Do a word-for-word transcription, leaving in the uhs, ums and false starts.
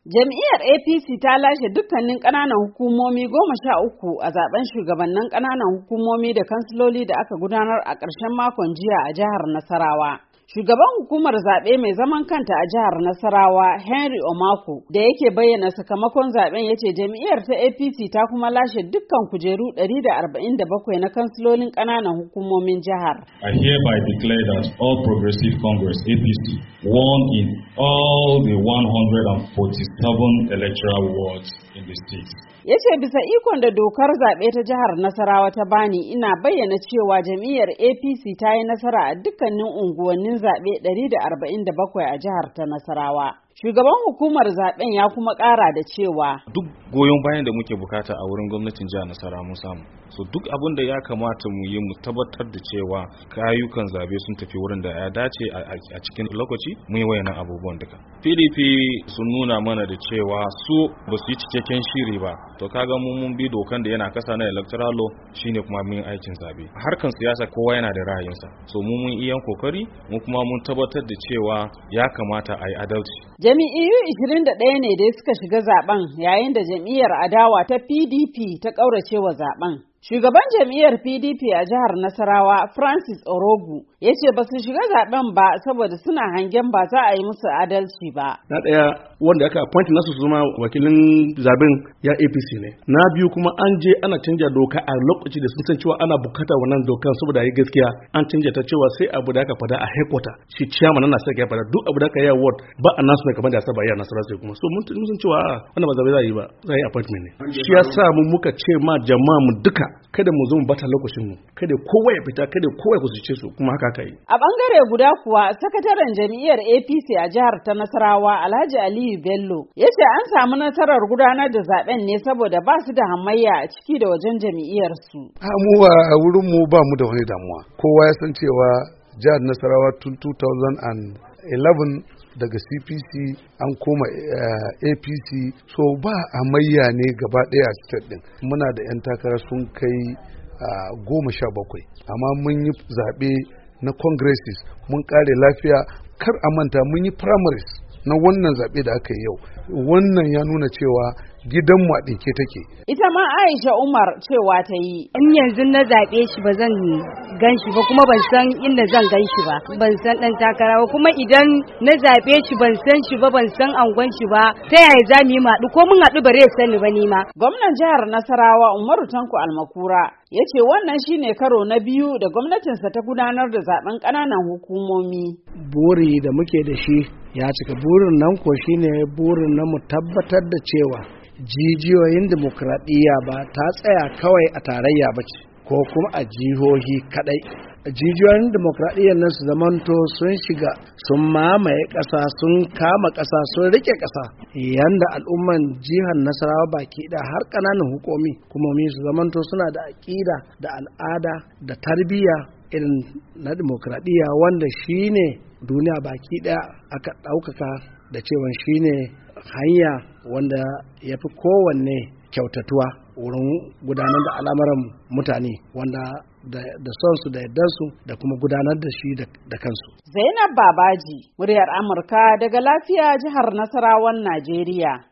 Jam'iyyar A P C ta lashe dukkanin ƙananan hukumomi goma sha uku a zaben shugabannin ƙananan hukumomi da kansiloli da aka gudanar a ƙarshen makon jiya a jihar Nasarawa. Shugaban hukumar zaɓe mai zaman kanta a jihar Nasarawa, Henry Omako, da yake bayyana sakamakon zaɓen ya ce jam'iyyar ta A P C ta kuma lashe dukkan kujeru ɗari da arba'in da bakwai na kansilolin ƙananan hukumomin jihar. I hereby declare that All Progressive Congress A P C won in all the one hundred forty-seven electoral wards in the state. Ya ce bisa ikon da dokar zaɓe ta jihar Nasarawa ta bani, ina bayyana cewa jam'iyyar A P C ta yi nasara a dukkanin unguwannin zaɓe ɗari da arba'in da bakwai a jihar ta Nasarawa. Shugaban hukumar zaben ya kuma ƙara da cewa duk goyon bayan da muke bukata a wurin gwamnatin jihar Nasarawa mun samu. So duk abin da ya kamata mu yi mu tabbatar da cewa kayukan zabe sun tafi wurin da ya dace a cikin lokaci, mun yi wayannan abubuwan duka. P D P sun nuna mana da cewa su ba su yi cikakken shiri ba. To kaga mun mun bi dokan da yana kasa na electoral law shine kuma mun aikin zabe. Harkan siyasa kowa yana da ra'ayinsa. So mu mun iya kokari, mu kuma mun tabbatar da cewa ya kamata a yi adalci. Jami'iyyu ishirin da ɗaya ne dai suka shiga zaben, yayin da jam'iyyar adawa ta P D P ta ƙauracewa zaben. Shugaban jam'iyyar P D P a jihar Nasarawa, Francis Orogu, ya ce ba su shiga zaben ba saboda suna hangen ba za a yi musu adalci ba. Na ɗaya wanda aka appoint nasu su zama wakilin zaben ya A P C ne. Na biyu kuma an je ana canja doka a lokaci da sun san cewa ana bukata wannan dokan saboda yi gaskiya, an canja ta cewa sai abu da aka fada a headquarter shi chairman na sai ya fada duk abu da aka yi a ward ba a nasu ne kamar da saba ya Nasarawa sai kuma so mun san cewa wannan ba zabe za yi ba, za yi appointment ne. Shi yasa mu muka ce ma jama'a mu duka kada mu zo mu bata lokacin mu, kada kowa ya fita, kada kowa ya kusurce su, kuma haka kai. A bangare guda kuwa sakataren jam'iyyar A P C a jihar ta Nasarawa, Alhaji Aliyu Bello, ya ce an samu nasarar gudanar da zaben ne saboda ba su da hamayya a ciki da wajen jam'iyyar su. A mu a wurin mu ba mu da wani damuwa. Kowa ya san cewa jihar Nasarawa tun two thousand eleven daga C P C an koma uh, A P C, so ba hamayya ne gaba ɗaya a state din. Muna da 'yan takara sun kai uh, goma sha bakwai, amma mun yi zaɓe na congresses mun ƙare lafiya. Kar a manta mun yi primaries na wannan zaɓe da aka yi yau. Wannan ya nuna cewa gidanmu a ɗinke take. Ita ma Aisha Umar cewa ta yi. In yanzu na zaɓe shi ba zan gan shi ba, kuma ban san inda zan gan shi ba, ban san ɗan takara ba, kuma idan na zaɓe shi ban san shi ba, ban san angon shi ba, ta yaya za mu yi maɗu, ko mun haɗu bare sani ba ni ma. Gwamnan jihar Nasarawa Umaru Tanko Almakura ya ce wannan shine karo na biyu da gwamnatinsa ta gudanar da zaben ƙananan hukumomi. Buri da muke da shi ya cika. Burin nan ko shine burin na mu tabbatar da cewa jijiyoyin demokradiyya ba ta tsaya kawai a tarayya ba ce ko kuma a jihohi kadai. Jijiyoyin demokradiyyar nan su zamanto sun shiga, sun mamaye ƙasa, sun kama ƙasa, sun rike ƙasa, yanda al'umman jihar Nasarawa baki da har ƙananan hukumi hukumomi su zamanto suna da aƙida da al'ada da tarbiyya irin na demokradiyya, wanda shine duniya baki ɗaya aka ɗaukaka da cewa shine hanya wanda ya fi kowanne kyautatuwa wurin gudanar da al'amuran mutane, wanda da son su da yardar su da kuma gudanar da shi da kansu. Zainab Babaji, muryar Amurka daga Lafiya, jihar Nasarawan Najeriya.